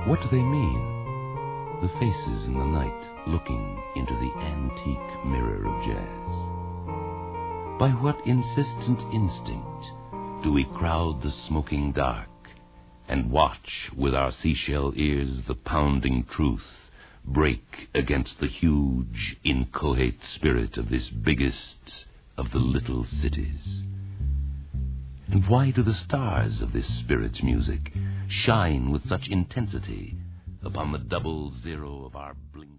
What do they mean? The faces in the night looking into the antique mirror of jazz. By what insistent instinct do we crowd the smoking dark and watch with our seashell ears the pounding truth break against the huge, inchoate spirit of this biggest of the little cities? And why do the stars of this spirit's music shine with such intensity upon the double zero of our blinking